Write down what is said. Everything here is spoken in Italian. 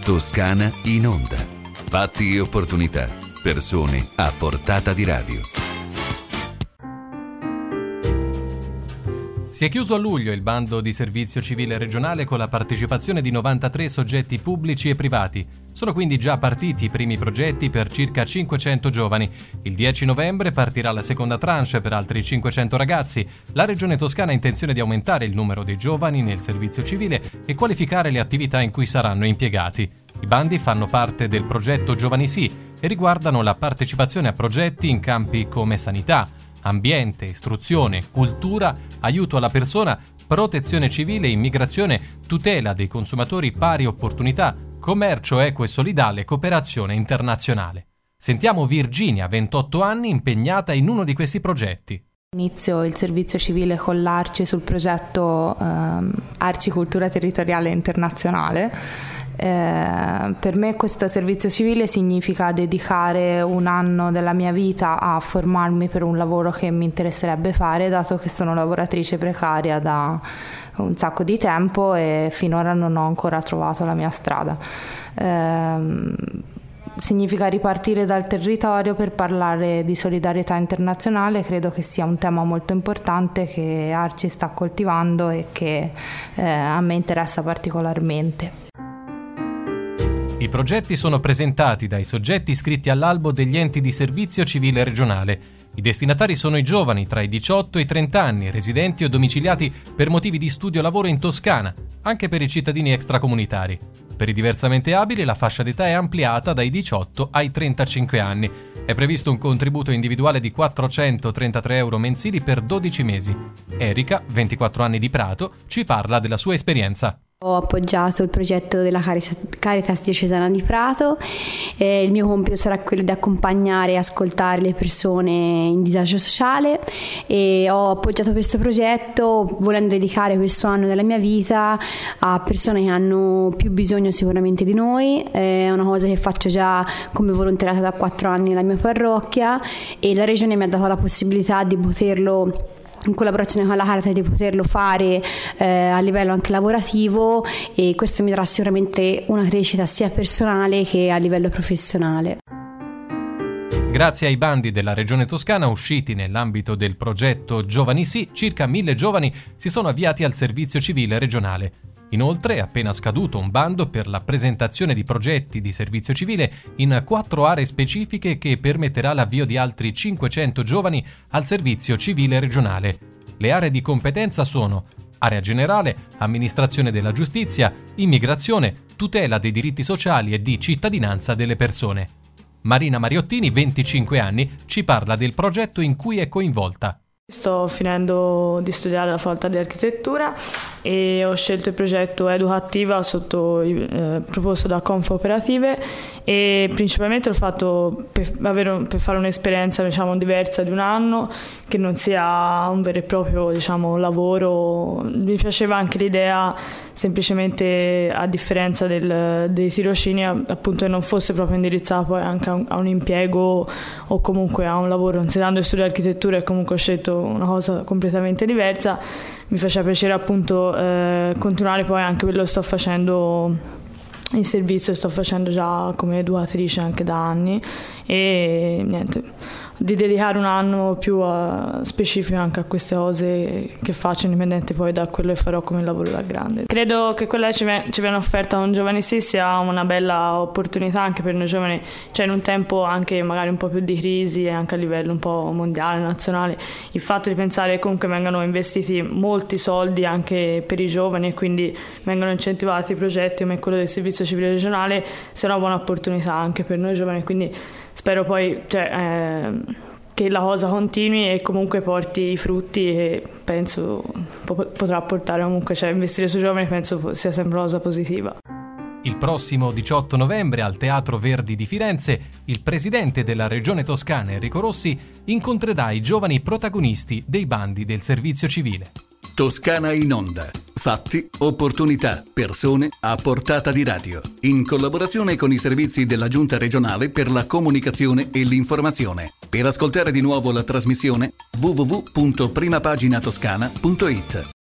Toscana in onda. Fatti e opportunità. Persone a portata di radio. Si è chiuso a luglio il bando di servizio civile regionale con la partecipazione di 93 soggetti pubblici e privati. Sono quindi già partiti i primi progetti per circa 500 giovani. Il 10 novembre partirà la seconda tranche per altri 500 ragazzi. La Regione Toscana ha intenzione di aumentare il numero dei giovani nel servizio civile e qualificare le attività in cui saranno impiegati. I bandi fanno parte del progetto Giovani Sì e riguardano la partecipazione a progetti in campi come sanità, ambiente, istruzione, cultura, aiuto alla persona, protezione civile, immigrazione, tutela dei consumatori, pari opportunità, commercio equo e solidale, cooperazione internazionale. Sentiamo Virginia, 28 anni, impegnata in uno di questi progetti. Inizio il servizio civile con l'Arci sul progetto Arci Cultura Territoriale Internazionale. Per me questo servizio civile significa dedicare un anno della mia vita a formarmi per un lavoro che mi interesserebbe fare, dato che sono lavoratrice precaria da un sacco di tempo e finora non ho ancora trovato la mia strada. Significa ripartire dal territorio per parlare di solidarietà internazionale. Credo che sia un tema molto importante che Arci sta coltivando e che a me interessa particolarmente. I progetti sono presentati dai soggetti iscritti all'albo degli enti di servizio civile regionale. I destinatari sono i giovani tra i 18 e i 30 anni, residenti o domiciliati per motivi di studio o lavoro in Toscana, anche per i cittadini extracomunitari. Per i diversamente abili la fascia d'età è ampliata dai 18 ai 35 anni. È previsto un contributo individuale di 433 euro mensili per 12 mesi. Erika, 24 anni di Prato, ci parla della sua esperienza. Ho appoggiato il progetto della Caritas Diocesana di Prato. Il mio compito sarà quello di accompagnare e ascoltare le persone in disagio sociale e ho appoggiato questo progetto volendo dedicare questo anno della mia vita a persone che hanno più bisogno sicuramente di noi. È una cosa che faccio già come volontariato da 4 anni nella mia parrocchia e la Regione mi ha dato la possibilità di poterlo, in collaborazione con la Caritas, di poterlo fare a livello anche lavorativo, e questo mi darà sicuramente una crescita sia personale che a livello professionale. Grazie ai bandi della Regione Toscana usciti nell'ambito del progetto Giovani Sì, circa 1000 giovani si sono avviati al servizio civile regionale. Inoltre è appena scaduto un bando per la presentazione di progetti di servizio civile in 4 aree specifiche che permetterà l'avvio di altri 500 giovani al servizio civile regionale. Le aree di competenza sono area generale, amministrazione della giustizia, immigrazione, tutela dei diritti sociali e di cittadinanza delle persone. Marina Mariottini, 25 anni, ci parla del progetto in cui è coinvolta. Sto finendo di studiare alla facoltà di architettura e ho scelto il progetto Educattiva proposto da Confoperative, e principalmente l'ho fatto per fare un'esperienza diversa di un anno, che non sia un vero e proprio lavoro. Mi piaceva anche l'idea, semplicemente a differenza dei tirocini, appunto, che non fosse proprio indirizzato poi anche a un impiego o comunque a un lavoro. Considerando il studio di architettura e comunque ho scelto una cosa completamente diversa, mi faceva piacere appunto continuare poi anche quello che sto facendo in servizio, sto facendo già come educatrice anche da anni, e niente, di dedicare un anno più specifico anche a queste cose che faccio, indipendente poi da quello che farò come lavoro da grande. Credo che quella che ci viene offerta con Giovani Sì sia una bella opportunità anche per noi giovani, in un tempo anche magari un po' più di crisi, e anche a livello un po' mondiale, nazionale, il fatto di pensare che comunque vengano investiti molti soldi anche per i giovani e quindi vengono incentivati progetti come quello del servizio civile regionale sia una buona opportunità anche per noi giovani, quindi spero poi che la cosa continui e comunque porti i frutti, e penso potrà portare comunque, investire sui giovani penso sia sempre una cosa positiva. Il prossimo 18 novembre al Teatro Verdi di Firenze il presidente della Regione Toscana, Enrico Rossi, incontrerà i giovani protagonisti dei bandi del servizio civile. Toscana in onda. Fatti, opportunità, persone a portata di radio. In collaborazione con i servizi della Giunta regionale per la comunicazione e l'informazione. Per ascoltare di nuovo la trasmissione www.primapaginatoscana.it.